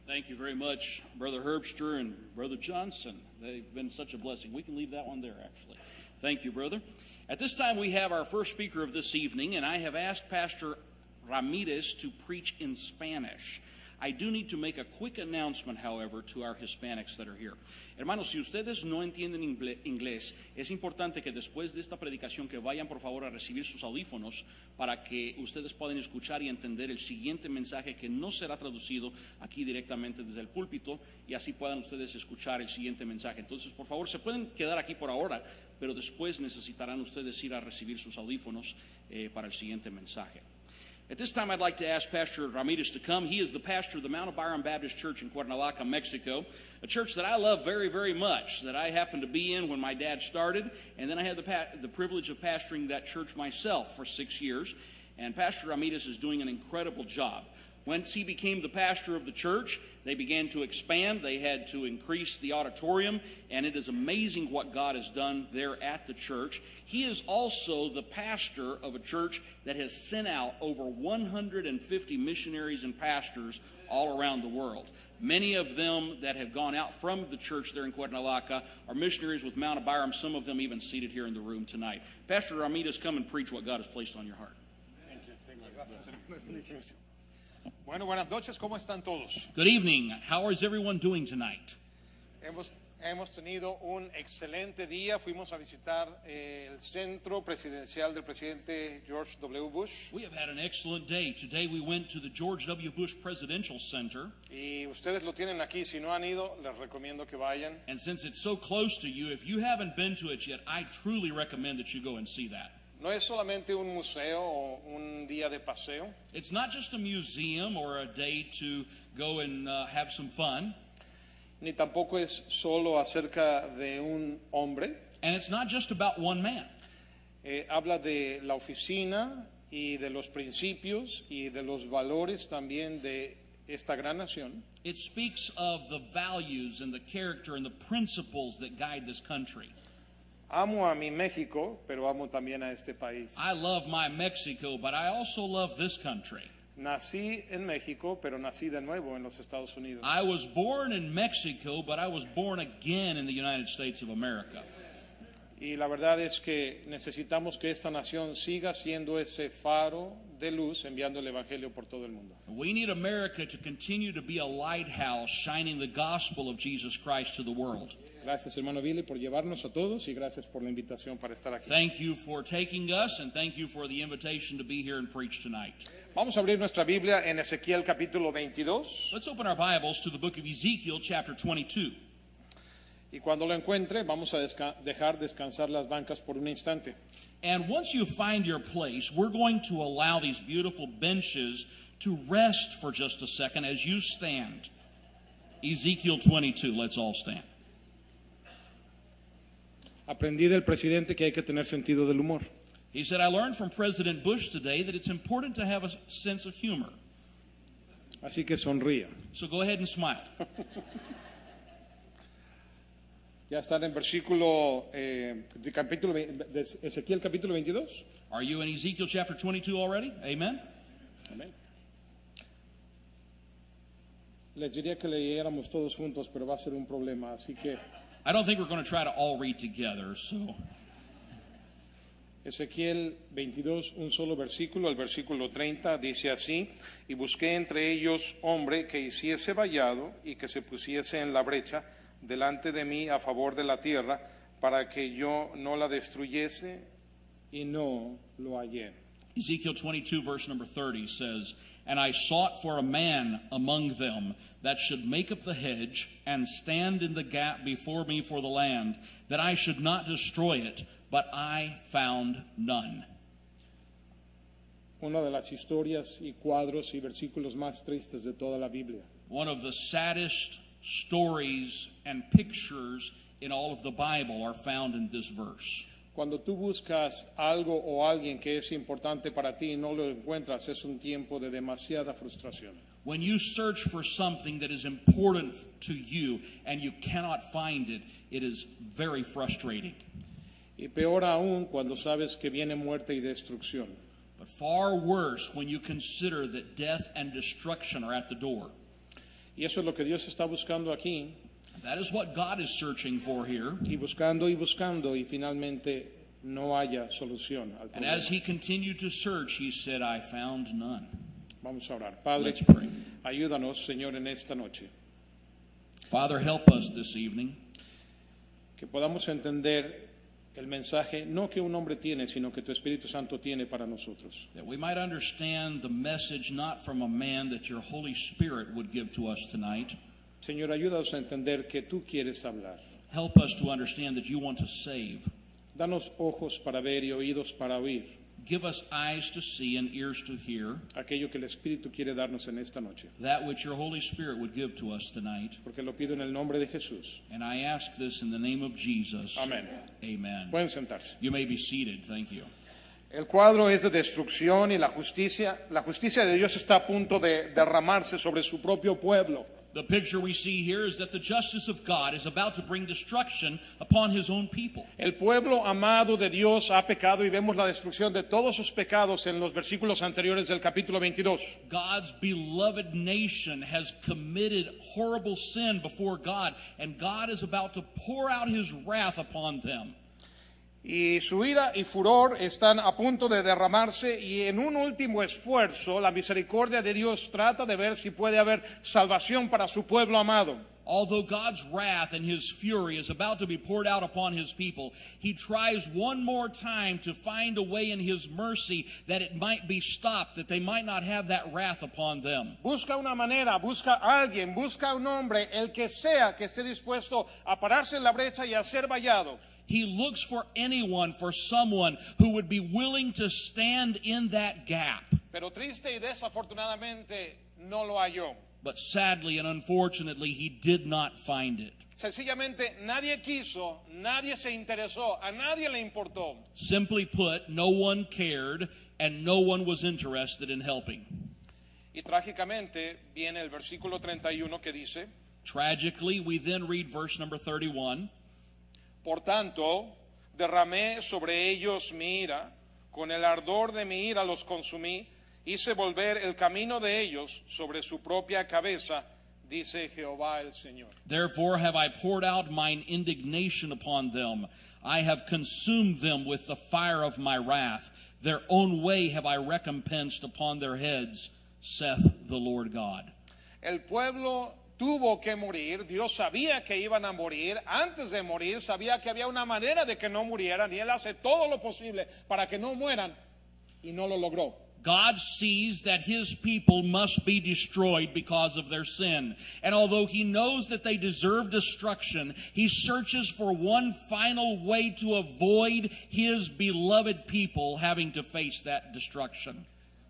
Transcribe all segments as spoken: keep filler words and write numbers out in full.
Thank you very much, Brother Herbster and Brother Johnson. They've been such a blessing. We can leave that one there, actually. Thank you, brother. At this time, we have our first speaker of this evening, and I have asked Pastor Ramirez to preach in Spanish. I do need to make a quick announcement, however, to our Hispanics that are here. Hermanos, si ustedes no entienden inglés, es importante que después de esta predicación que vayan por favor a recibir sus audífonos para que ustedes puedan escuchar y entender el siguiente mensaje que no será traducido aquí directamente desde el púlpito y así puedan ustedes escuchar el siguiente mensaje. Entonces, por favor, se pueden quedar aquí por ahora, pero después necesitarán ustedes ir a recibir sus audífonos eh, para el siguiente mensaje. At this time, I'd like to ask Pastor Ramirez to come. He is the pastor of the Mount Abiram Baptist Church in Cuernavaca, Mexico, a church that I love very, very much, that I happened to be in when my dad started, and then I had the, pa- the privilege of pastoring that church myself for six years, and Pastor Ramirez is doing an incredible job. Once he became the pastor of the church, they began to expand. They had to increase the auditorium, and it is amazing what God has done there at the church. He is also the pastor of a church that has sent out over one hundred fifty missionaries and pastors all around the world. Many of them that have gone out from the church there in Cuernavaca are missionaries with Mount Abiram, some of them even seated here in the room tonight. Pastor Ramirez, come and preach what God has placed on your heart. Thank you. Thank you. Bueno, buenas noches, ¿cómo están todos? Good evening. How is everyone doing tonight? Hemos, hemos tenido un excelente día. Fuimos a visitar eh, el centro presidencial del presidente George W. Bush. We have had an excellent day. Today we went to the George W. Bush Presidential Center. Y ustedes lo tienen aquí. Si no han ido, les recomiendo que vayan. And since it's so close to you, if you haven't been to it yet, I truly recommend that you go and see that. No es solamente un museo o un día de paseo. It's not just a museum or a day to go and uh, have some fun. Ni tampoco es solo acerca de un hombre. And it's not just about one man. Eh, habla de la oficina y de los principios y de los valores también de esta gran nación. It speaks of the values and the character and the principles that guide this country. Amo a mi México, pero amo también a este país. I love my Mexico, but I also love this country. Nací en México, pero nací de nuevo en los Estados Unidos. I was born in Mexico, but I was born again in the United States of America. Y la verdad es que necesitamos que esta nación siga siendo ese faro de luz, enviando el evangelio por todo el mundo. We need America to continue to be a lighthouse, shining the gospel of Jesus Christ to the world. Gracias, hermano Billy, por llevarnos a todos y gracias por la invitación para estar aquí. Thank you for taking us and thank you for the invitation to be here and preach tonight. Vamos a abrir nuestra Biblia en Ezequiel capítulo veintidós. Let's open our Bibles to the book of Ezekiel chapter twenty-two. Y cuando lo encuentre, vamos a desca- dejar descansar las bancas por un instante. And once you find your place, we're going to allow these beautiful benches to rest for just a second as you stand. Ezekiel twenty-two, let's all stand. Aprendí del presidente que hay que tener sentido del humor. He said, I learned from President Bush today that it's important to have a sense of humor. Así que sonría. So go ahead and smile. Ya están en versículo eh, de capítulo de Ezequiel capítulo veintidós. Are you in Ezekiel chapter twenty-two already? Amen. Amén. Les diría que leyéramos todos juntos, pero va a ser un problema, así que I don't think we're going to try to all read together, so Ezequiel veintidós, un solo versículo, el versículo treinta, dice así: y busqué entre ellos hombre que hiciese vallado y que se pusiese en la brecha delante de mí a favor de la tierra, para que yo no la destruyese, y no lo hallé. Ezekiel twenty-two, verse number thirty says, And I sought for a man among them that should make up the hedge and stand in the gap before me for the land, that I should not destroy it, but I found none. Una de las historias y cuadros y versículos más tristes de toda la Biblia. One of the saddest stories and pictures in all of the Bible are found in this verse. Cuando tú buscas algo o alguien que es importante para ti y no lo encuentras, es un tiempo de demasiada frustración. When you search for something that is important to you and you cannot find it, it is very frustrating. Y peor aún cuando sabes que viene muerte y destrucción. But far worse when you consider that death and destruction are at the door. Y eso es lo que Dios está buscando aquí, That is what God is searching for here. y buscando y buscando, y finalmente no haya solución al And problema. as he continued to search, he said, I found none. Vamos a orar. Padre, Let's pray. ayúdanos, Señor, en esta noche, Father, help us this evening que podamos entender el mensaje no que un hombre tiene, sino que tu Espíritu Santo tiene para nosotros. that we might understand the message not from a man that your Holy Spirit would give to us tonight. Señor, ayúdanos a entender que tú quieres hablar. Help us to understand that you want to save. Danos ojos para ver y oídos para oír Give us eyes to see and ears to hear aquello que el Espíritu quiere darnos en esta noche. that which your Holy Spirit would give to us tonight. Porque lo pido en el nombre de Jesús. And I ask this in the name of Jesus. Amén. Amen. Pueden sentarse. You may be seated. Thank you. El cuadro es de destrucción y la justicia, la justicia de Dios está a punto de derramarse sobre su propio pueblo. The picture we see here is that the justice of God is about to bring destruction upon his own people. El pueblo amado de Dios ha pecado y vemos la destrucción de todos sus pecados en los versículos anteriores del capítulo veintidós. God's beloved nation has committed horrible sin before God, and God is about to pour out his wrath upon them. Y su ira y furor están a punto de derramarse y en un último esfuerzo la misericordia de Dios trata de ver si puede haber salvación para su pueblo amado. Although God's wrath and his fury is about to be poured out upon his people, he tries one more time to find a way in his mercy that it might be stopped, that they might not have that wrath upon them. Busca una manera, busca a alguien, busca un hombre, el que sea que esté dispuesto a pararse en la brecha y a ser vallado. He looks for anyone, for someone who would be willing to stand in that gap. Pero triste y desafortunadamente no lo halló. But sadly and unfortunately, he did not find it. Sencillamente nadie quiso, nadie se interesó, a nadie le importó. Simply put, no one cared and no one was interested in helping. Y trágicamente viene el versículo treinta y uno que dice: Tragically, we then read verse number thirty-one. Por tanto, derramé sobre ellos mi ira, con el ardor de mi ira los consumí, hice volver el camino de ellos sobre su propia cabeza, dice Jehová el Señor. Therefore have I poured out mine indignation upon them. I have consumed them with the fire of my wrath. Their own way have I recompensed upon their heads, saith the Lord God. El pueblo tuvo que morir, Dios sabía que iban a morir, antes de morir sabía que había una manera de que no murieran y Él hace todo lo posible para que no mueran y no lo logró. God sees that his people must be destroyed because of their sin. And although he knows that they deserve destruction, he searches for one final way to avoid his beloved people having to face that destruction.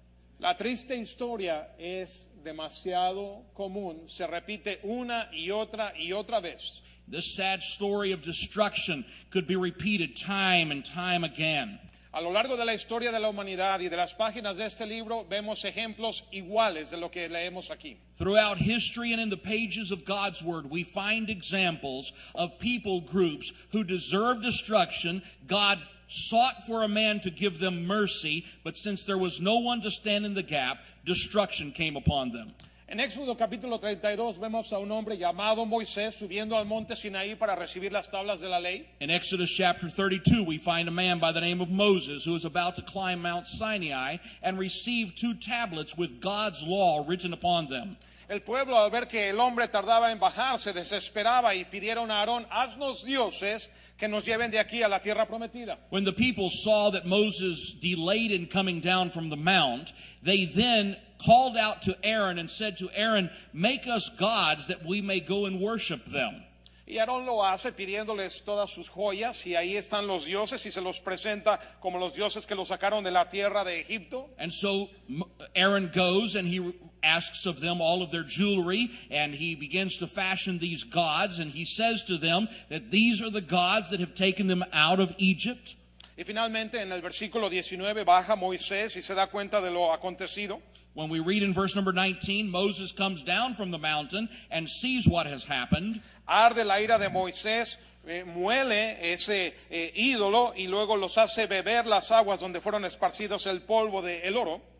La triste historia es demasiado común, se repite una y otra y otra vez. This sad story of destruction could be repeated time and time again. A lo largo de la historia de la humanidad y de las páginas de este libro vemos ejemplos iguales de lo que leemos aquí. Throughout history and in the pages of God's Word, we find examples of people groups who deserve destruction. God sought for a man to give them mercy, but since there was no one to stand in the gap, destruction came upon them. En Éxodo capítulo treinta y dos vemos a un hombre llamado Moisés subiendo al monte Sinaí para recibir las tablas de la ley. In Exodus chapter thirty-two, we find a man by the name of Moses who is about to climb Mount Sinai and receive two tablets with God's law written upon them. El pueblo, al ver que el hombre tardaba en bajar, se desesperaba y pidieron a Aarón: haznos dioses que nos lleven de aquí a la tierra prometida. When the people saw that Moses delayed in coming down from the mount, they then called out to Aaron and said to Aaron, make us gods that we may go and worship them. Y Aarón lo hace pidiéndoles todas sus joyas, y ahí están los dioses, y se los presenta como los dioses que los sacaron de la tierra de Egipto. And so Aaron goes and he asks of them all of their jewelry, and he begins to fashion these gods, and he says to them that these are the gods that have taken them out of Egypt. Y finalmente en el versículo diecinueve baja Moisés y se da cuenta de lo acontecido. When we read in verse number nineteen, Moses comes down from the mountain and sees what has happened. Arde la ira de Moisés, eh, muele ese eh, ídolo y luego los hace beber las aguas donde fueron esparcidos el polvo del oro.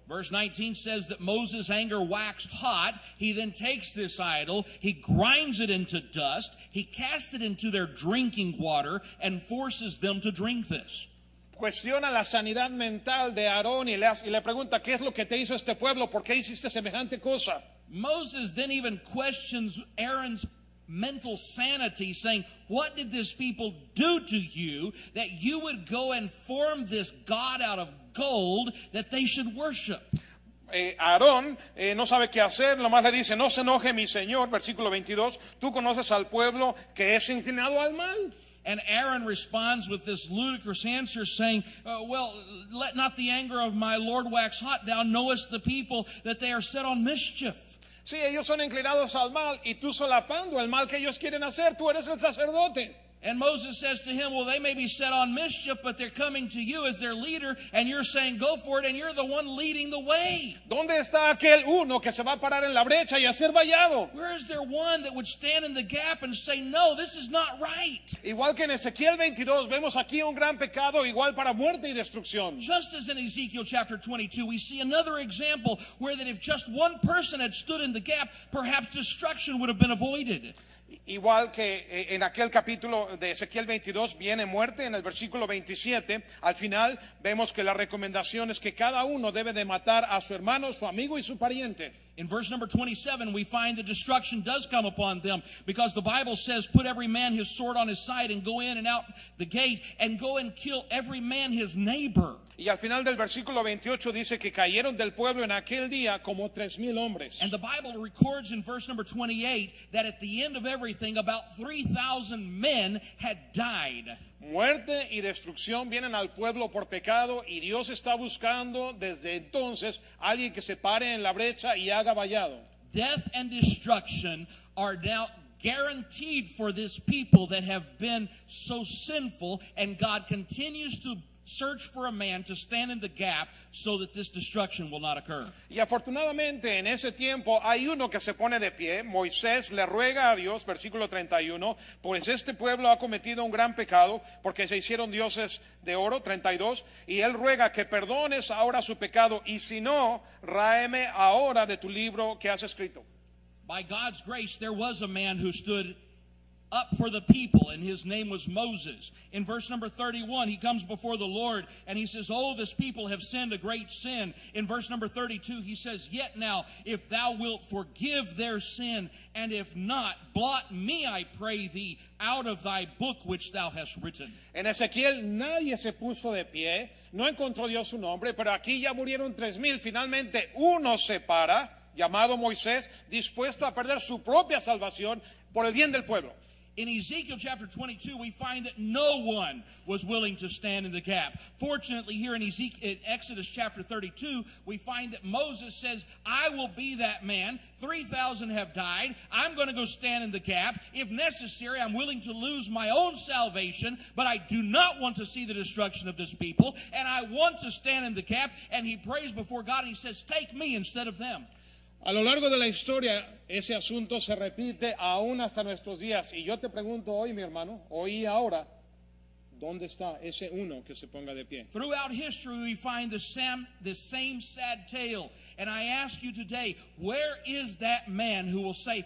Verse nineteen says that Moses' anger waxed hot. He then takes this idol, he grinds it into dust, he casts it into their drinking water, and forces them to drink this. Cuestiona la sanidad mental de Aarón y le, hace- y le pregunta, ¿qué es lo que te hizo este pueblo? ¿Por qué hiciste semejante cosa? Moses then even questions Aaron's mental sanity, saying, what did this people do to you that you would go and form this God out of gold that they should worship? Eh, Aarón eh, no sabe qué hacer, nomás le dice, no se enoje mi señor, versículo veintidós, tú conoces al pueblo que es inclinado al mal. And Aaron responds with this ludicrous answer saying, uh, well, let not the anger of my Lord wax hot. Thou knowest the people that they are set on mischief. Sí, ellos son inclinados al mal y tú solapando el mal que ellos quieren hacer, tú eres el sacerdote. And Moses says to him, well, they may be set on mischief, but they're coming to you as their leader, and you're saying, go for it, and you're the one leading the way. ¿Dónde está aquel uno que se va a parar en la brecha y a ser vallado? Where is there one that would stand in the gap and say, no, this is not right? Igual que en Ezequiel veintidós vemos aquí un gran pecado igual para muerte y destrucción. Just as in Ezekiel chapter twenty-two, we see another example where that if just one person had stood in the gap, perhaps destruction would have been avoided. Igual que en aquel capítulo de Ezequiel veintidós viene muerte en el versículo veintisiete, al final vemos que la recomendación es que cada uno debe de matar a su hermano, su amigo y su pariente. In verse number twenty-seven, we find that destruction does come upon them because the Bible says, put every man his sword on his side and go in and out the gate and go and kill every man his neighbor. Y al final del versículo veintiocho dice que cayeron del pueblo en aquel día como tres mil hombres. And the Bible records in verse number twenty-eight that at the end of everything, about three thousand men had died. Muerte y destrucción vienen al pueblo por pecado y Dios está buscando desde entonces a alguien que se pare en la brecha y haga vallado. Death and destruction are now guaranteed for this people that have been so sinful, and God continues to search for a man to stand in the gap so that this destruction will not occur. Y afortunadamente en ese tiempo hay uno que se pone de pie. Moisés le ruega a Dios, versículo treinta y uno, pues este pueblo ha cometido un gran pecado porque se hicieron dioses de oro, treinta y dos, y él ruega que perdones ahora su pecado y si no, ráeme ahora de tu libro que has escrito. By God's grace, there was a man who stood up for the people, and his name was Moses. In verse number thirty-one, he comes before the Lord and he says, oh, this people have sinned a great sin. In verse number thirty-two, he says, yet now, if thou wilt forgive their sin, and if not, blot me, I pray thee, out of thy book which thou hast written. En Ezequiel nadie se puso de pie, no encontró Dios su nombre, pero aquí ya murieron tres mil. Finalmente uno se para, llamado Moisés, dispuesto a perder su propia salvación por el bien del pueblo. In Ezekiel chapter twenty-two, we find that no one was willing to stand in the gap. Fortunately, here in, Ezekiel, in Exodus chapter thirty-two, we find that Moses says, I will be that man. three thousand have died. I'm going to go stand in the gap. If necessary, I'm willing to lose my own salvation, but I do not want to see the destruction of this people, and I want to stand in the gap. And he prays before God, and he says, take me instead of them. A lo largo de la historia, ese asunto se repite aún hasta nuestros días. Y yo te pregunto hoy, mi hermano, hoy y ahora, ¿dónde está ese uno que se ponga de pie? Throughout history, we find the same, the same sad tale. And I ask you today, where is that man who will say,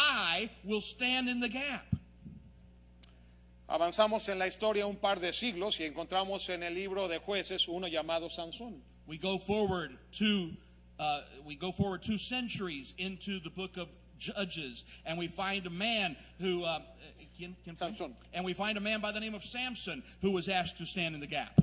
I will stand in the gap? Avanzamos en la historia un par de siglos y encontramos en el libro de Jueces uno llamado Sansón. We go forward to Uh, we go forward two centuries into the book of Judges, and we find a man who, uh, can, can Samson. and we find a man by the name of Samson who was asked to stand in the gap.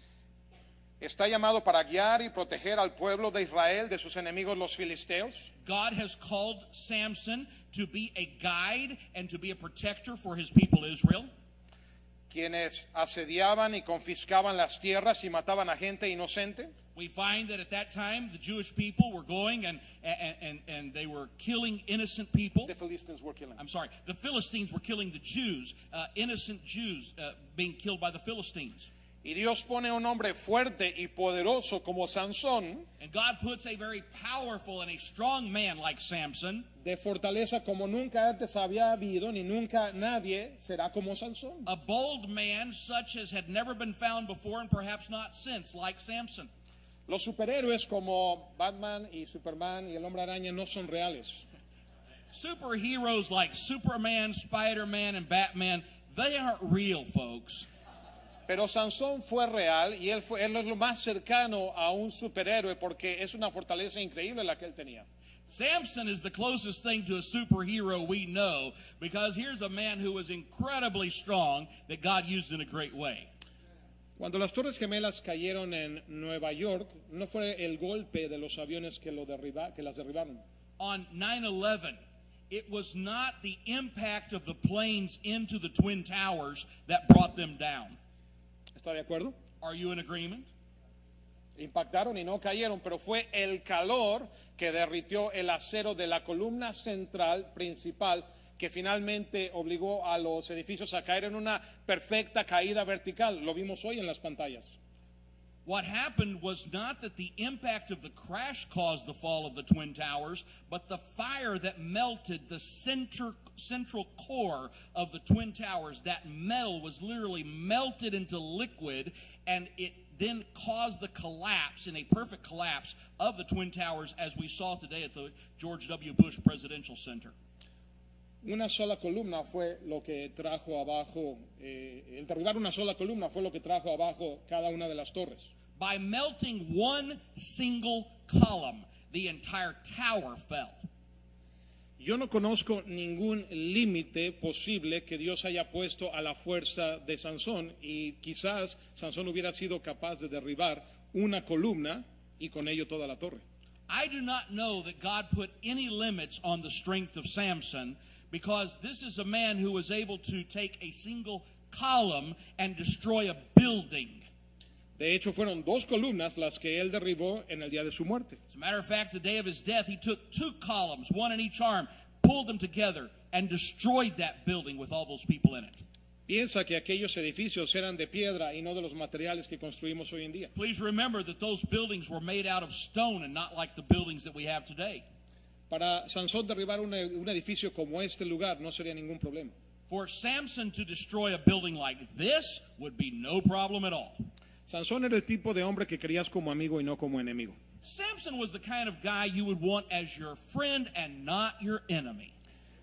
Está llamado para guiar y proteger al pueblo de Israel de sus enemigos los filisteos. God has called Samson to be a guide and to be a protector for his people Israel. Quienes asediaban y confiscaban las tierras y mataban a gente inocente. We find that at that time the Jewish people were going and and, and, and they were killing innocent people. The Philistines were killing. I'm sorry, the Philistines were killing the Jews, uh, innocent Jews uh, being killed by the Philistines. Y Dios pone un hombre fuerte y poderoso como Sansón, And God puts a very powerful and a strong man like Samson, de fortaleza como nunca antes había habido, ni nunca nadie será como Sansón. a bold man such as had never been found before and perhaps not since, like Samson. Los superhéroes como Batman y Superman y el Hombre Araña no son reales. Superheroes like Superman, Spider-Man, and Batman, they aren't real, folks. Pero Sansón fue real y él, fue, él es lo más cercano a un superhéroe porque es una fortaleza increíble la que él tenía. Samson is the closest thing to a superhero we know, because here's a man who was incredibly strong that God used in a great way. Cuando las Torres Gemelas cayeron en Nueva York, no fue el golpe de los aviones que, lo derriba, que las derribaron. On nine eleven, it was not the impact of the planes into the Twin Towers that brought them down. ¿Está de acuerdo? Are you in agreement? Impactaron y no cayeron, pero fue el calor que derritió el acero de la columna central principal que finalmente obligó a los edificios a caer en una perfecta caída vertical. Lo vimos hoy en las pantallas. What happened was not that the impact of the crash caused the fall of the Twin Towers, but the fire that melted the center, central core of the Twin Towers. That metal was literally melted into liquid, and it then caused the collapse, in a perfect collapse, of the Twin Towers as we saw today at the George W. Bush Presidential Center. Una sola columna fue lo que trajo abajo, eh, el derribar una sola columna fue lo que trajo abajo cada una de las torres. By melting one single column, the entire tower fell. Yo no conozco ningún límite posible que Dios haya puesto a la fuerza de Sansón y quizás Sansón hubiera sido capaz de derribar una columna y con ello toda la torre. I do not know that God put any limits on the strength of Samson, because this is a man who was able to take a single column and destroy a building. De hecho, fueron dos columnas las que él derribó en el día de su muerte. As a matter of fact, the day of his death, he took two columns, one in each arm, pulled them together, and destroyed that building with all those people in it. Piensa que aquellos edificios eran de piedra y no de los materiales que construimos hoy en día. Please remember that those buildings were made out of stone and not like the buildings that we have today. Para Sansón derribar un, un edificio como este lugar no sería ningún problema. For Samson to destroy a building like this would be no problem at all. Sansón era el tipo de hombre que querías como amigo y no como enemigo. Samson was the kind of guy you would want as your friend and not your enemy.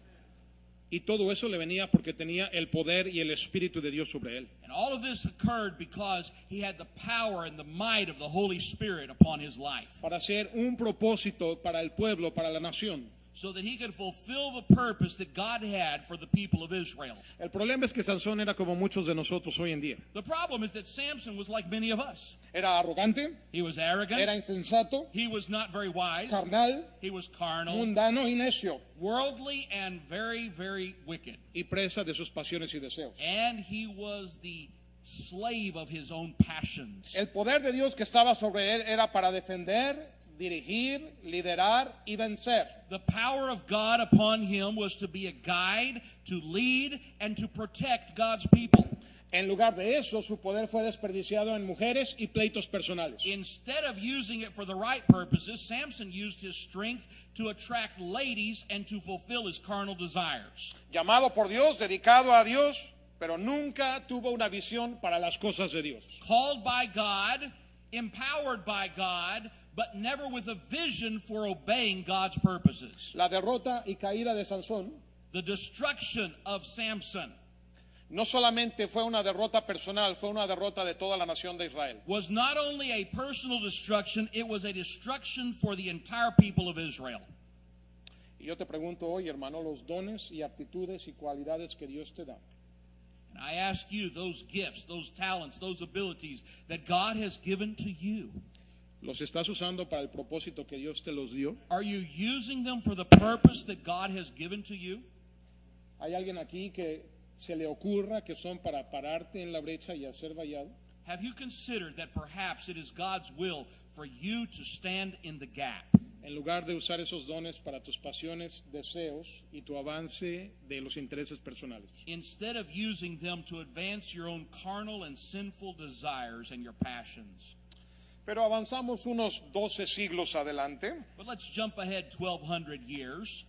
Y todo eso le venía porque tenía el poder y el espíritu de Dios sobre él. And all of this occurred because he had the power and the might of the Holy Spirit upon his life. Para hacer un propósito para el pueblo, para la nación. So that he could fulfill the purpose that God had for the people of Israel. El problema es que Sansón era como muchos de nosotros hoy en día. The problem is that Samson was like many of us. Era arrogante, He was arrogant. era insensato, He was not very wise. carnal, He was carnal, mundano y necio, worldly, and very, very wicked. y presa de sus pasiones y deseos. And he was the slave of his own passions. El poder de Dios que estaba sobre él era para defender, dirigir, liderar y vencer. The power of God upon him was to be a guide, to lead, and to protect God's people. En lugar de eso, su poder fue desperdiciado en mujeres y pleitos personales. Instead of using it for the right purposes, Samson used his strength to attract ladies and to fulfill his carnal desires. Llamado por Dios, dedicado a Dios, pero nunca tuvo una visión para las cosas de Dios. Called by God, empowered by God, but never with a vision for obeying God's purposes. La derrota y caída de Sansón The destruction of Samson no solamente fue una derrota personal, fue una derrota de toda la nación de Israel. was not only a personal destruction, it was a destruction for the entire people of Israel. Y yo te pregunto hoy, hermano, los dones y aptitudes y cualidades que Dios te da, And I ask you, those gifts, those talents, those abilities that God has given to you, ¿los estás usando para el propósito que Dios te los dio? are you using them for the purpose that God has given to you? ¿Hay alguien aquí que se le ocurra que son para pararte en la brecha y hacer vallado? Have you considered that perhaps it is God's will for you to stand in the gap? En lugar de usar esos dones para tus pasiones, deseos y tu avance de los intereses personales. Instead of using them to advance your own carnal and sinful desires and your passions. Pero avanzamos unos doce siglos adelante. But let's jump ahead twelve hundred years.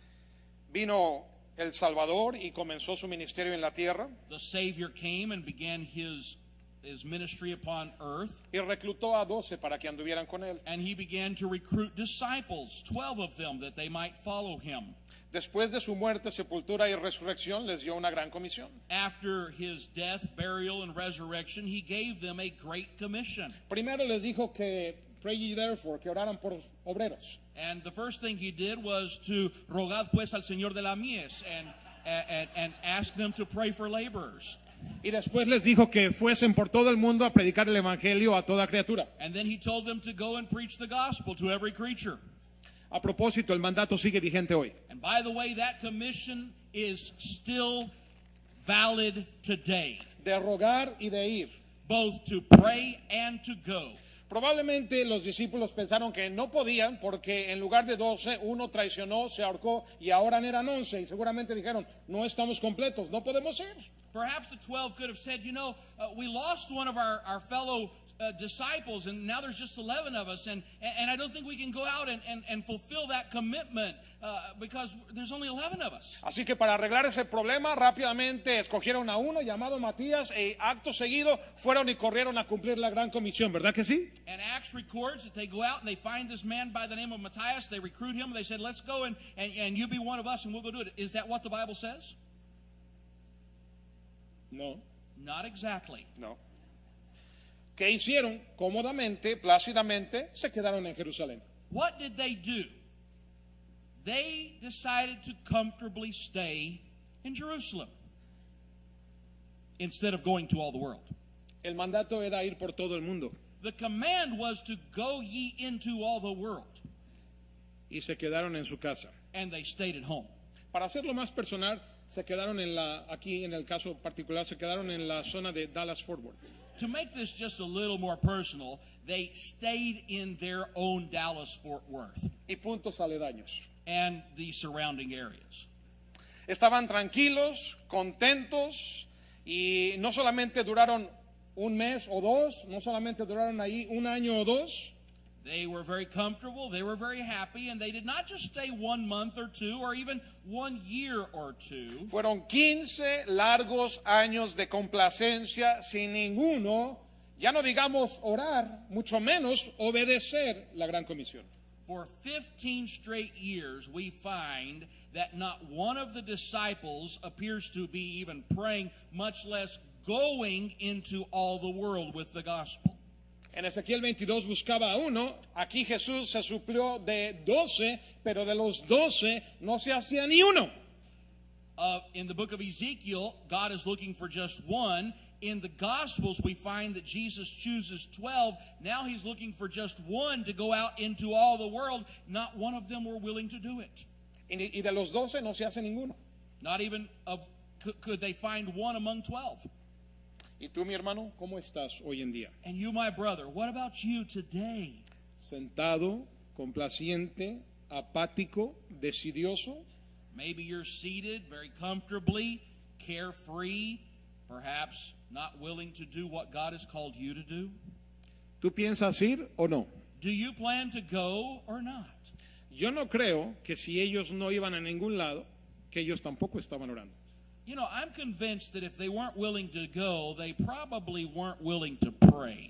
Vino el Salvador y comenzó su ministerio en la tierra. The Savior came and began his his ministry upon earth. Y reclutó a doce para que anduvieran con él. And he began to recruit disciples, twelve of them, that they might follow him. Después de su muerte, sepultura y resurrección, les dio una gran comisión. After his death, burial, and resurrection, he gave them a great commission. Primero les dijo que pray ye therefore, que oraran por obreros. And the first thing he did was to rogad pues al Señor de la mies and, and, and ask them to pray for laborers. Y después les dijo que fuesen por todo el mundo a predicar el evangelio a toda criatura. And then he told them to go and preach the gospel to every creature. A propósito, el mandato sigue vigente hoy. And by the way, that commission is still valid today. De rogar y de ir. Both to pray and to go. Probablemente los discípulos pensaron que no podían porque en lugar de doce, uno traicionó, se ahorcó y ahora eran once. Y seguramente dijeron, no estamos completos, no podemos ir. Perhaps the twelve could have said, you know, uh, we lost one of our, our fellow uh, disciples and now there's just eleven of us. And, and I don't think we can go out and, and, and fulfill that commitment uh, because there's only eleven of us. Así que para arreglar ese problema, rápidamente escogieron a uno llamado Matías e acto seguido fueron y corrieron a cumplir la gran comisión, ¿verdad que sí? And Acts records that they go out and they find this man by the name of Matthias. They recruit him. They said, let's go and, and, and you be one of us and we'll go do it. Is that what the Bible says? No. Not exactly. No. ¿Qué hicieron? Cómodamente, plácidamente, se quedaron en Jerusalén. What did they do? They decided to comfortably stay in Jerusalem instead of going to all the world. El mandato era ir por todo el mundo. The command was to go ye into all the world. Y se quedaron en su casa. And they stayed at home. Para hacerlo más personal, se quedaron en la, aquí en el caso particular, se quedaron en la zona de Dallas-Fort Worth. To make this just a little more personal, they stayed in their own Dallas-Fort Worth. Y puntos aledaños. And the surrounding areas. Estaban tranquilos, contentos, y no solamente duraron un mes o dos, no solamente duraron ahí un año o dos. They were very comfortable, they were very happy, and they did not just stay one month or two or even one year or two. Fueron quince largos años de complacencia sin ninguno, ya no digamos orar, mucho menos obedecer la gran comisión. For fifteen straight years, we find that not one of the disciples appears to be even praying, much less going into all the world with the gospel. En Ezequiel veintidós buscaba a uno, aquí Jesús se suplió de doce, pero de los doce no se hacía ni uno. Uh, in the book of Ezekiel, God is looking for just one. In the Gospels, we find that Jesus chooses twelve. Now he's looking for just one to go out into all the world. Not one of them were willing to do it. Y, y de los doce no se hace ninguno. Not even of, could, could they find one among twelve. ¿Y tú, mi hermano, cómo estás hoy en día? And you, my brother, what about you today? Sentado, complaciente, apático, decidioso. Maybe you're seated very comfortably, carefree, perhaps not willing to do what God has called you to do. ¿Tú piensas ir o no? Do you plan to go or not? Yo no creo que si ellos no iban a ningún lado, que ellos tampoco estaban orando. You know, I'm convinced that if they weren't willing to go, they probably weren't willing to pray.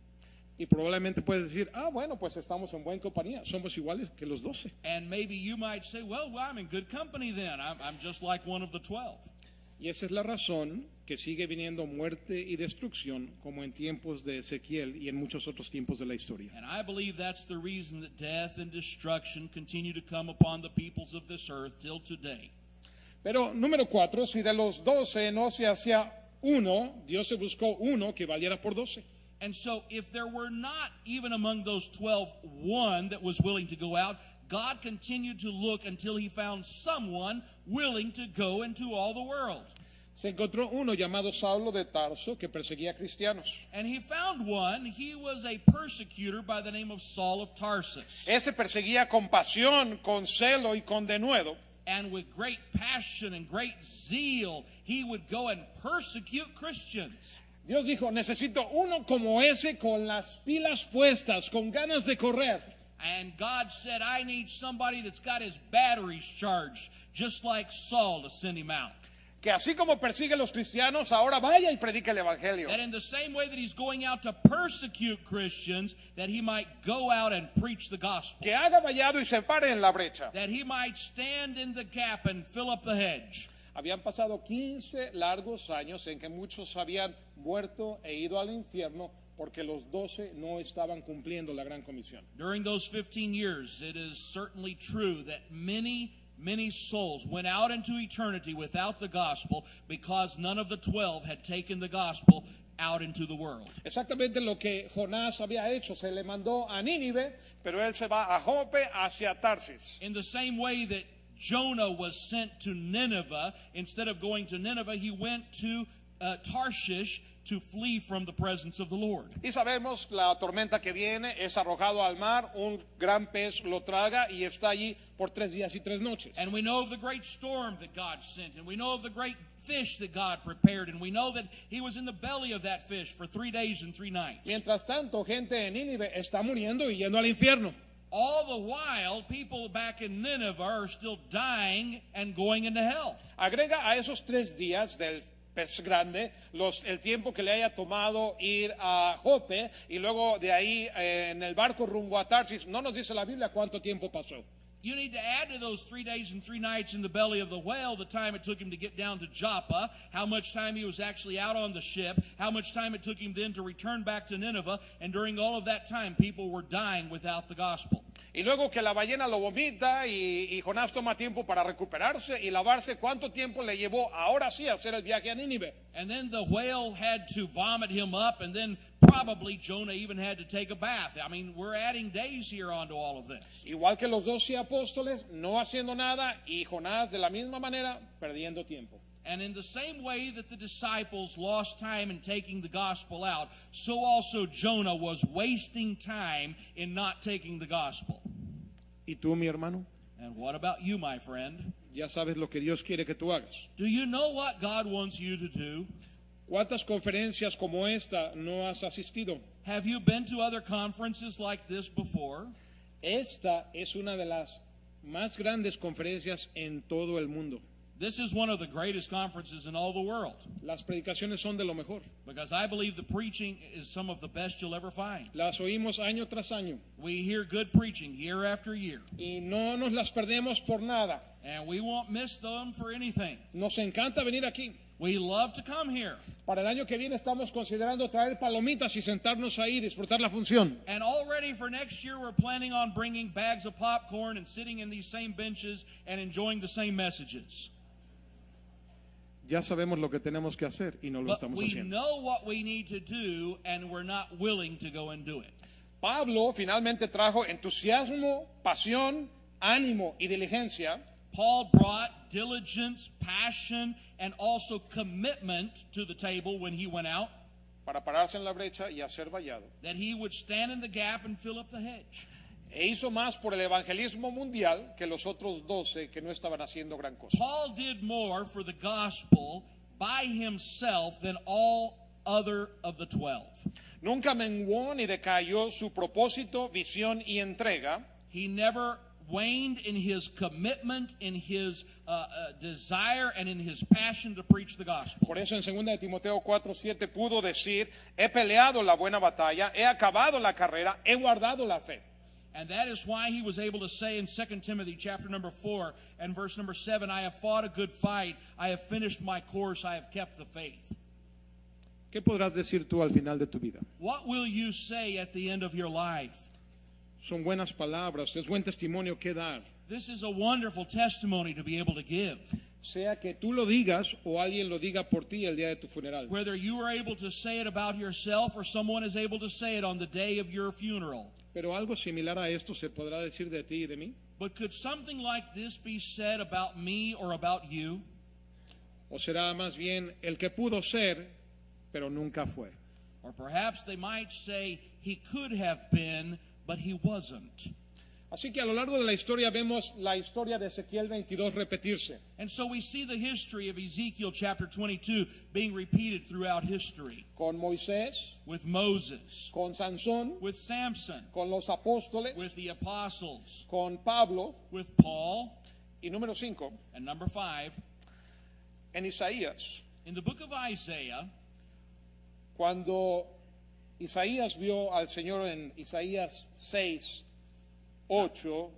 Y probablemente puedes decir, ah, bueno, pues estamos en buena compañía, somos iguales que los doce. And maybe you might say, well, well I'm in good company then. I'm, I'm just like one of the twelve. Y esa es la razón que sigue viniendo muerte y destrucción como en tiempos de Ezequiel y en muchos otros tiempos de la historia. And I believe that's the reason that death and destruction continue to come upon the peoples of this earth till today. Pero número cuatro, si de los doce no se hacía uno, Dios se buscó uno que valiera por doce. And so if there were not even among those twelve one that was willing to go out, God continued to look until he found someone willing to go into all the world. Se encontró uno llamado Saulo de Tarso que perseguía cristianos. And he found one. He was a persecutor by the name of Saul of Tarsus. Ese perseguía con pasión, con celo y con denuedo. And with great passion and great zeal, he would go and persecute Christians. Dios dijo, necesito uno como ese con las pilas puestas, con ganas de correr. And God said, I need somebody that's got his batteries charged, just like Saul, to send him out. que así como persigue a los cristianos, ahora vaya y predique el evangelio. That in the same way that he's going out to persecute Christians, that he might go out and preach the gospel. Que haga vallado y se pare en la brecha. That he might stand in the gap and fill up the hedge. Habían pasado quince largos años en que muchos habían muerto e ido al infierno porque los doce no estaban cumpliendo la gran comisión. During those fifteen years, it is certainly true that many Many souls went out into eternity without the gospel because none of the twelve had taken the gospel out into the world. Exactamente lo que Jonás había hecho, se le mandó a Nínive, pero él se va a Jope hacia Tarsis. In the same way that Jonah was sent to Nineveh, instead of going to Nineveh, he went to uh, Tarshish to flee from the presence of the Lord. Y sabemos la tormenta que viene, es arrojado al mar, un gran pez lo traga y está allí por tres días y tres noches. And we know of the great storm that God sent, and we know of the great fish that God prepared, and we know that he was in the belly of that fish for three days and three nights. Mientras tanto, gente en Nínive está muriendo y yendo al infierno. All the while, people back in Nineveh are still dying and going into hell. Agrega a esos tres días del pez grande, los, el tiempo que le haya tomado ir a Jope y luego de ahí eh, en el barco rumbo a Tarsis. No nos dice la Biblia cuánto tiempo pasó. You need to add to those three days and three nights in the belly of the whale the time it took him to get down to Joppa, how much time he was actually out on the ship, how much time it took him then to return back to Nineveh, and during all of that time people were dying without the gospel. Y luego que la ballena lo vomita y, y Jonás toma tiempo para recuperarse y lavarse, ¿cuánto tiempo le llevó ahora sí a hacer el viaje a Nínive? And then the whale had to vomit him up, and then probably Jonah even had to take a bath. I mean, we're adding days here onto all of this. Igual que los doce apóstoles, no haciendo nada, y Jonás de la misma manera, perdiendo tiempo. And in the same way that the disciples lost time in taking the gospel out, so also Jonah was wasting time in not taking the gospel. ¿Y tú, mi hermano? And what about you, my friend? Ya sabes lo que Dios quiere que tú hagas. Do you know what God wants you to do? ¿Cuántas conferencias como esta no has asistido? Have you been to other conferences like this before? Esta es una de las más grandes conferencias en todo el mundo. This is one of the greatest conferences in all the world. Las predicaciones son de lo mejor. Because I believe the preaching is some of the best you'll ever find. Las oímos año tras año. We hear good preaching year after year. Y no nos las perdemos por nada. And we won't miss them for anything. Nos encanta venir aquí. We love to come here. Para el año que viene estamos considerando traer palomitas y sentarnos ahí y disfrutar la función. And already for next year we're planning on bringing bags of popcorn and sitting in these same benches and enjoying the same messages. Ya sabemos lo que tenemos que hacer y no lo But estamos we haciendo. know what we need to do and we're not willing to go and do it. Pablo finalmente trajo entusiasmo, pasión, ánimo y diligencia. Paul brought diligence, passion, and also commitment to the table when he went out, para pararse en la brecha y hacer vallado. that he would stand in the gap and fill up the hedge. E hizo más por el evangelismo mundial que los otros doce que no estaban haciendo gran cosa. Paul did more for the gospel by himself than all other of the twelve. Nunca menguó ni decayó su propósito, visión y entrega. He never waned in his commitment, in his uh, uh, desire, and in his passion to preach the gospel. Por eso en segunda de Timoteo cuatro siete pudo decir, he peleado la buena batalla, he acabado la carrera, he guardado la fe. And that is why he was able to say in Second Timothy chapter number four and verse number seven, I have fought a good fight, I have finished my course, I have kept the faith. ¿Qué podrás decir tú al final de tu vida? What will you say at the end of your life? Son buenas palabras, es buen testimonio que dar. This is a wonderful testimony to be able to give. Sea que tú lo digas o alguien lo diga por ti el día de tu funeral. Whether you are able to say it about yourself or someone is able to say it on the day of your funeral. Pero algo similar a esto se podrá decir de ti y de mí. But could something like this be said about me or about you? O será más bien el que pudo ser, pero nunca fue. Or perhaps they might say he could have been, but he wasn't. Así que a lo largo de la historia vemos la historia de Ezequiel veintidós repetirse. And so we see the history of Ezekiel chapter twenty-two being repeated throughout history. Con Moisés, With Moses, con Sansón, with Samson, con los apóstoles, with the apostles, con Pablo. with Paul, Y número cinco, and number five, En Isaías, In the book of Isaiah, cuando Isaías vio al Señor en Isaías seis, ocho,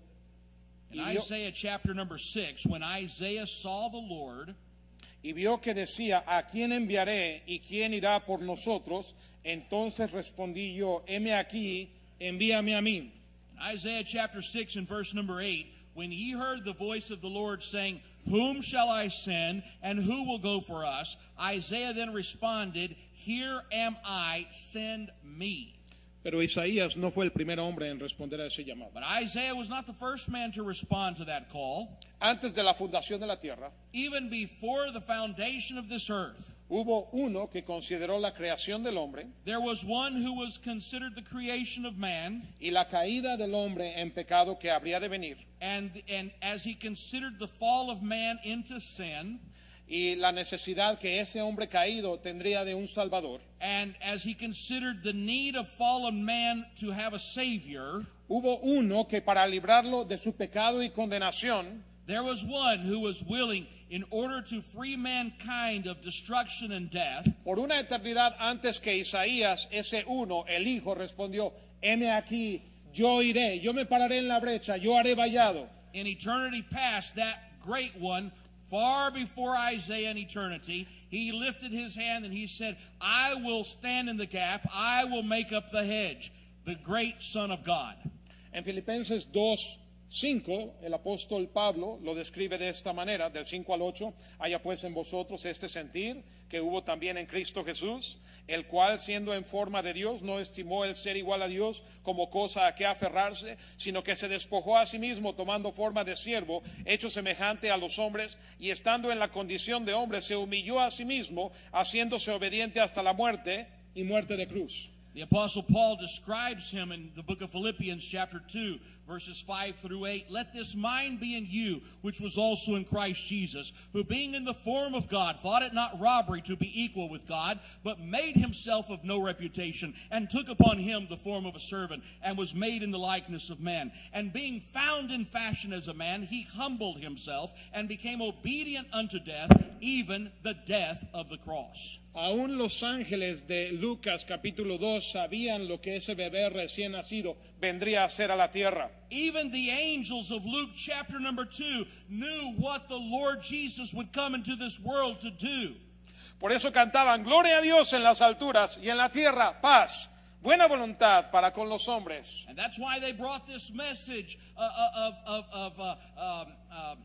in y vio, Isaiah chapter number six, when Isaiah saw the Lord, y vio que decía, ¿a quién enviaré y quién irá por nosotros? Entonces respondí yo, heme aquí, envíame a mí. in Isaiah chapter six and verse number eight, when he heard the voice of the Lord saying, whom shall I send, and who will go for us? Isaiah then responded, here am I, send me. Pero Isaías no fue el primer hombre en responder a ese llamado. But Isaiah was not the first man to respond to that call. Antes de la fundación de la tierra, Even before the foundation of this earth, hubo uno que consideró la creación del hombre there was one who was considered the creation of man, y la caída del hombre en pecado que habría de venir, and, and as he considered the fall of man into sin, y la necesidad que ese hombre caído tendría de un Salvador. and as he considered the need of fallen man to have a Savior, Hubo uno que para librarlo de su pecado y condenación, there was one who was willing, in order to free mankind of destruction and death, por una eternidad antes que Isaías, ese uno, el Hijo, respondió, heme aquí, yo iré, yo me pararé en la brecha, yo haré vallado. in eternity past, that great one, far before Isaiah in eternity, he lifted his hand and he said, I will stand in the gap, I will make up the hedge, the great Son of God. En Filipenses dos, cinco, el apóstol Pablo lo describe de esta manera, del cinco al ocho, haya pues en vosotros este sentir que hubo también en Cristo Jesús, el cual siendo en forma de Dios no estimó el ser igual a Dios como cosa a que aferrarse, sino que se despojó a sí mismo tomando forma de siervo, hecho semejante a los hombres, y estando en la condición de hombre se humilló a sí mismo, haciéndose obediente hasta la muerte y muerte de cruz. The Apostle Paul describes him in the book of Philippians chapter two, verses five through eight. Let this mind be in you, which was also in Christ Jesus, who being in the form of God, thought it not robbery to be equal with God, but made himself of no reputation, and took upon him the form of a servant, and was made in the likeness of men. And being found in fashion as a man, he humbled himself, and became obedient unto death, even the death of the cross. Aún los ángeles de Lucas capítulo dos sabían lo que ese bebé recién nacido vendría a hacer a la tierra. Even the angels of Luke chapter number two knew what the Lord Jesus would come into this world to do. Por eso cantaban, gloria a Dios en las alturas y en la tierra, paz, buena voluntad para con los hombres. And that's why they brought this message uh, uh, of, of, of uh, um, um,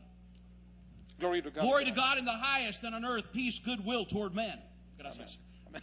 Glory to God. glory to God in the highest, and on earth peace, goodwill toward men. Gracias. Amén.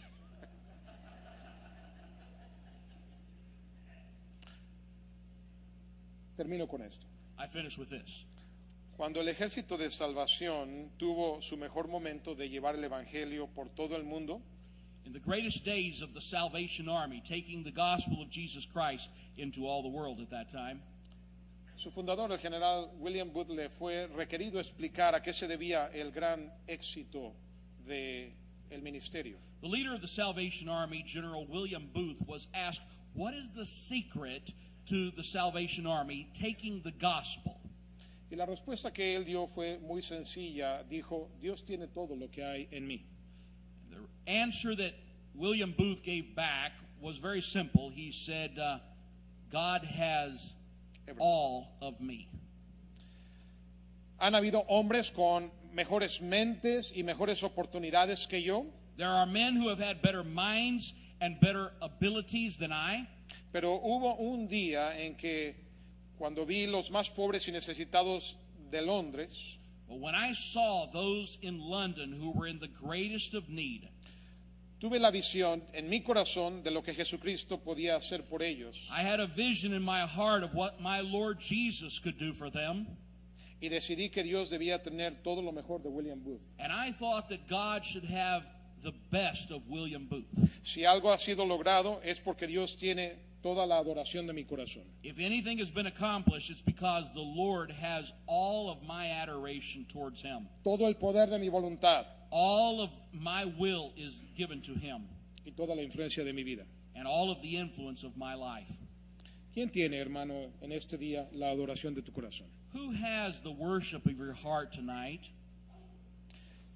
Termino con esto. I finish with this. Cuando el ejército de salvación tuvo su mejor momento de llevar el evangelio por todo el mundo, In the greatest days of the Salvation Army, taking the gospel of Jesus Christ into all the world at that time, su fundador, el general William Booth, le fue requerido explicar a qué se debía el gran éxito de el ministerio. the leader of the Salvation Army, General William Booth, was asked, what is the secret to the Salvation Army taking the gospel? Y la respuesta que él dio fue muy sencilla. Dijo, Dios tiene todo lo que hay en mí. The answer that William Booth gave back was very simple. He said, uh, God has all of me. Han habido hombres con mejores mentes y mejores oportunidades que yo, There are men who have had better minds and better abilities than I. pero hubo un día en que cuando vi los más pobres y necesitados de Londres, But when I saw those in London who were in the greatest of need, tuve la visión en mi corazón de lo que Jesucristo podía hacer por ellos. I had a vision in my heart of what my Lord Jesus could do for them. Y decidí que Dios debía tener todo lo mejor de William Booth. And I thought that God should have the best of William Booth. Si algo ha sido logrado es porque Dios tiene toda la adoración de mi corazón. If anything has been accomplished, it's because the Lord has all of my adoration towards Him. Todo el poder de mi voluntad All of my will is given to Him, y toda la influencia de mi vida. and all of the influence of my life. ¿Quién tiene, hermano, en este día la adoración de tu corazón? Who has the worship of your heart tonight?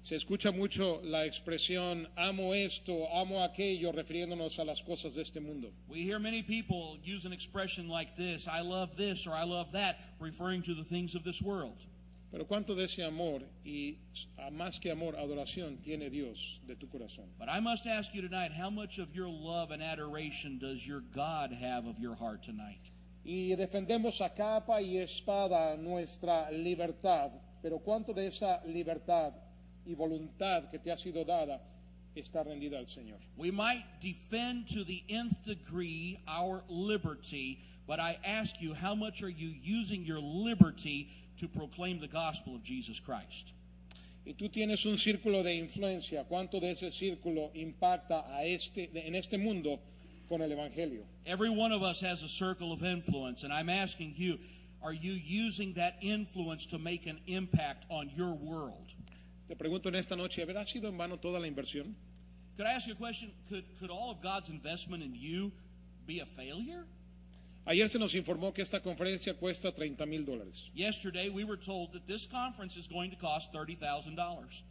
Se escucha mucho la expresión amo esto, amo aquello, refiriéndonos a las cosas de este mundo. We hear many people use an expression like this, I love this or I love that, referring to the things of this world. Pero cuánto de ese amor y a más que amor, adoración tiene Dios de tu corazón. But I must ask you tonight, how much of your love and adoration does your God have of your heart tonight? Y defendemos a capa y espada nuestra libertad, pero cuánto de esa libertad y voluntad que te ha sido dada está rendida al Señor. We might defend to the nth degree our liberty, but I ask you, how much are you using your liberty to proclaim the gospel of Jesus Christ? Y tú tienes un círculo de influencia, ¿cuánto de ese círculo impacta a este en este mundo con el evangelio? Every one of us has a circle of influence, and I'm asking you, are you using that influence to make an impact on your world? Te pregunto en esta noche, ¿habrá sido en vano toda la inversión? Could I ask you a question? Could, could all of God's investment in you be a failure? Ayer se nos informó que esta conferencia cuesta treinta mil dólares. Yesterday, we were told that this conference is going to cost thirty thousand dollars.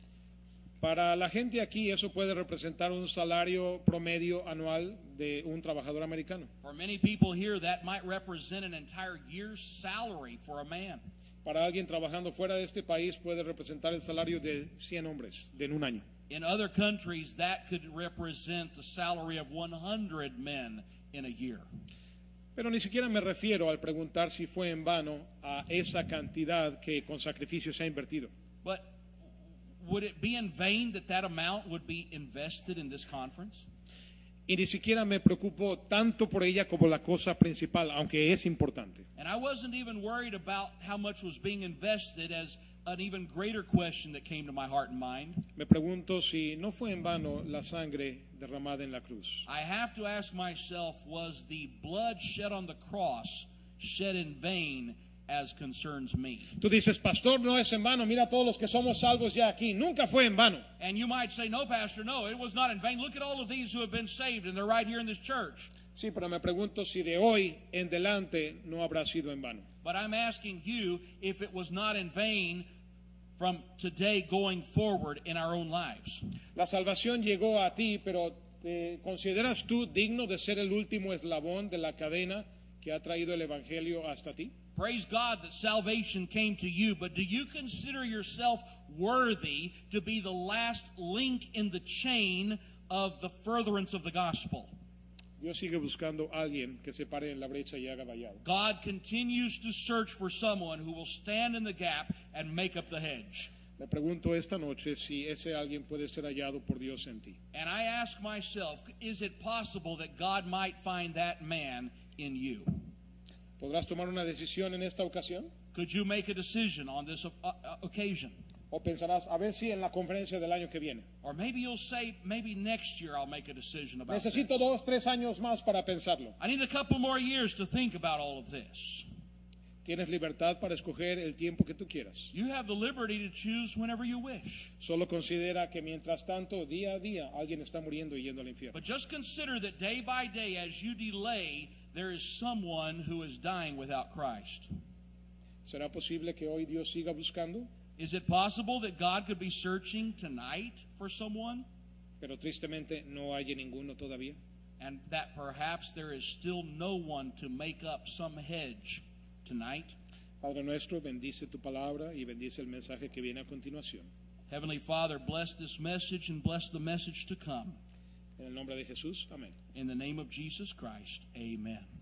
Para la gente aquí eso puede representar un salario promedio anual de un trabajador americano. For many people here, that might represent an entire year's salary for a man. Para alguien trabajando fuera de este país puede representar el salario de cien hombres de en un año. In other countries, that could represent the salary of one hundred men in a year. Pero ni siquiera me refiero al preguntar si fue en vano a esa cantidad que con sacrificio se ha invertido. But would it be in vain that that amount would be invested in this conference? Y ni siquiera me preocupo tanto por ella como la cosa principal, aunque es importante. And I wasn't even worried about how much was being invested, as an even greater question that came to my heart and mind. Me pregunto si no fue en vano la sangre derramada en la cruz. I have to ask myself, was the blood shed on the cross shed in vain as concerns me? Tú dices, pastor, no es en vano. Mira todos los que somos salvos ya aquí. Nunca fue en vano. And you might say, no, Pastor, no, it was not in vain. Look at all of these who have been saved, and they're right here in this church. Sí, pero me pregunto si de hoy en delante no habrá sido en vano. But I'm asking you if it was not in vain from today going forward in our own lives. La salvación llegó a ti, pero ¿te consideras tú digno de ser el último eslabón de la cadena que ha traído el evangelio hasta ti? Praise God that salvation came to you, but do you consider yourself worthy to be the last link in the chain of the furtherance of the gospel? Dios sigue buscando a alguien que se pare en la brecha y haga vallado. God continues to search for someone who will stand in the gap and make up the hedge. Me pregunto esta noche si ese alguien puede ser hallado por Dios en ti. And I ask myself, is it possible that God might find that man in you? ¿Podrás tomar una decisión en esta ocasión? Could you make a decision on this uh, uh, occasion? ¿O pensarás, a ver si en la conferencia del año que viene? Or maybe you'll say, maybe next year I'll make a decision about Necesito this. dos, tres años más para pensarlo. I need a couple more years to think about all of this. Tienes libertad para escoger el tiempo que tú quieras. You have the liberty to choose whenever you wish. Solo considera que mientras tanto, día a día, alguien está muriendo y yendo al infierno. But just consider that day by day, as you delay, there is someone who is dying without Christ. ¿Será posible que hoy Dios siga buscando? Is it possible that God could be searching tonight for someone? Pero tristemente no hay ninguno todavía. And that perhaps there is still no one to make up some hedge tonight? Padre nuestro, bendice tu palabra y bendice el mensaje que viene a continuación. Heavenly Father, bless this message and bless the message to come. En el nombre de Jesús, amén. In the name of Jesus Christ, amen.